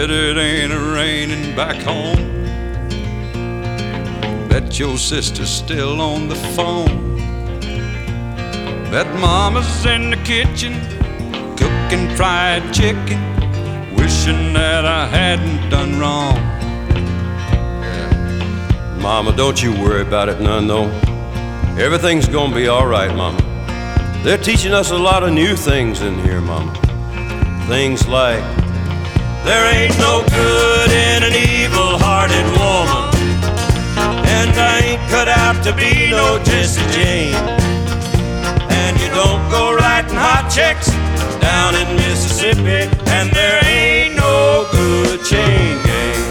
Bet it ain't a-raining back home. Bet your sister's still on the phone. Bet mama's in the kitchen cooking fried chicken, wishing that I hadn't done wrong. Mama, don't you worry about it none, though. Everything's gonna be all right, Mama. They're teaching us a lot of new things in here, Mama. Things like, there ain't no good in an evil-hearted woman, and I ain't cut out to be no Jesse Jane. And you don't go writing hot checks down in Mississippi, and there ain't no good chain gang.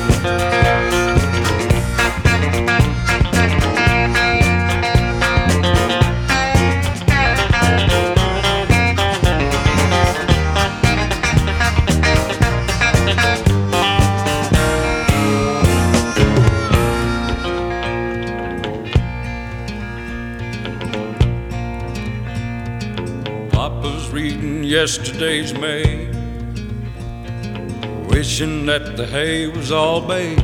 Papa's reading yesterday's mail, wishing that the hay was all baked.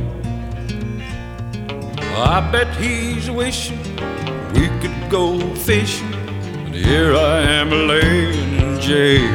I bet he's wishing we could go fishing, and here I am laying in jail.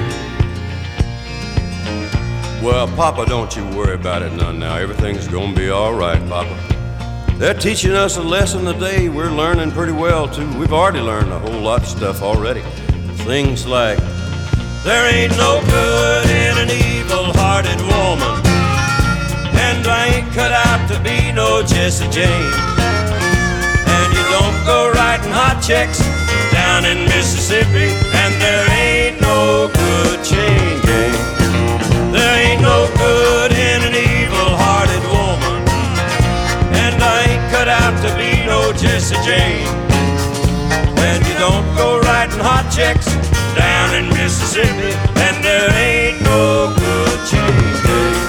Well, Papa, don't you worry about it none now. Everything's gonna be all right, Papa. They're teaching us a lesson today. We're learning pretty well, too. We've already learned a whole lot of stuff already. Things like, there ain't no good in an evil-hearted woman, and I ain't cut out to be no Jesse Jane. And you don't go writing hot checks down in Mississippi, and there ain't no good chain gang. There ain't no good in an evil-hearted woman, and I ain't cut out to be no Jesse Jane. And you don't go writing hot checks down in Mississippi, and there ain't no good chain gang.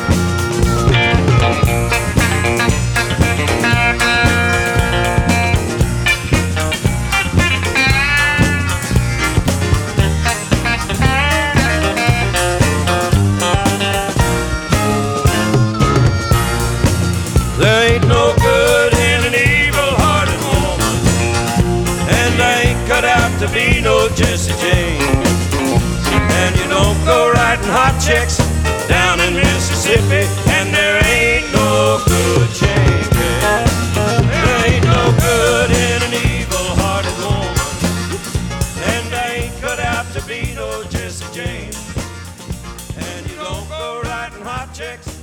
There ain't no good in an evil-hearted woman, and I ain't cut out to be no Jesse Jane. And you don't go writing hot checks down in Mississippi, and there ain't no good chain gang. There ain't no good in an evil-hearted woman, and I ain't cut out to be no Jesse Jane. And you don't go writing hot checks